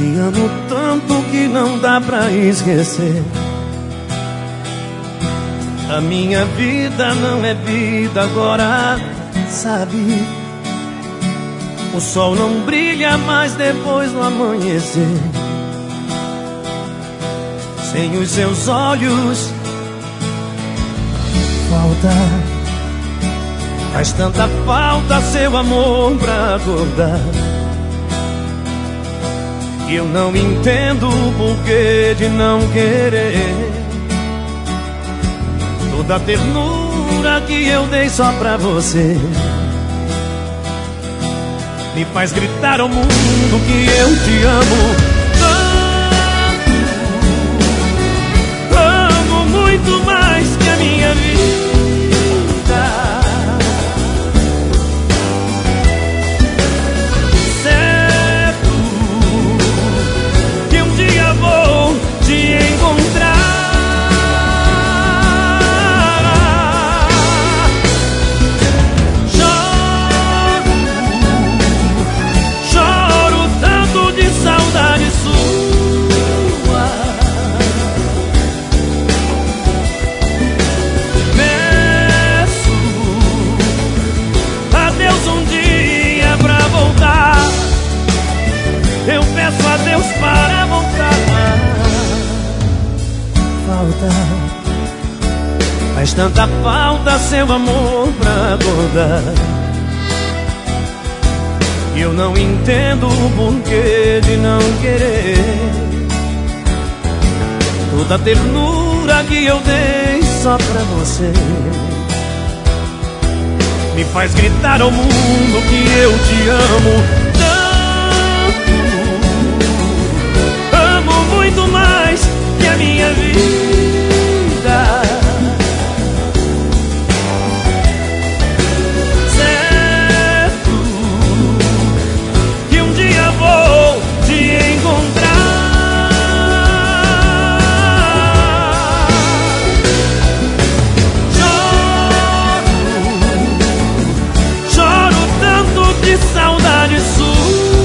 Te amo tanto que não dá pra esquecer. A minha vida não é vida agora, sabe? O sol não brilha mais depois do amanhecer. Sem os seus olhos faz tanta falta seu amor pra acordar. E eu não entendo o porquê de não querer toda a ternura que eu dei só pra você. Me faz gritar ao mundo que eu te amo tanto, amo muito mais que a minha vida. Certo que um dia vou te encontrar. Peço a Deus para voltar. Faz tanta falta seu amor pra acordar. E eu não entendo o porquê de não querer toda a ternura que eu dei só pra você. Me faz gritar ao mundo que eu te amo muito mais que a minha vida. Certo que um dia vou te encontrar. Choro tanto de saudade sua.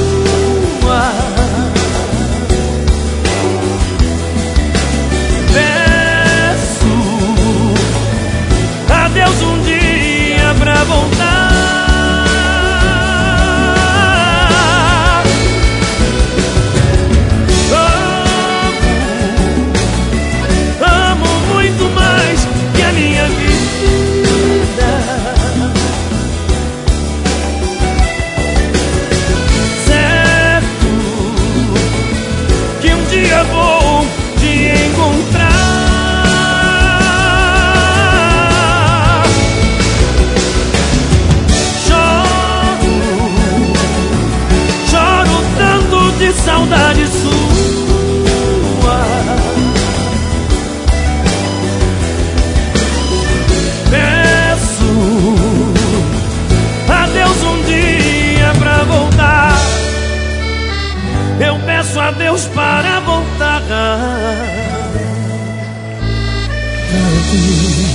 Deus um dia pra voltar. Amo muito mais que a minha vida. Certo que um dia vou te encontrar. De saudade sua. Peço a Deus um dia pra voltar. Eu peço a Deus para voltar.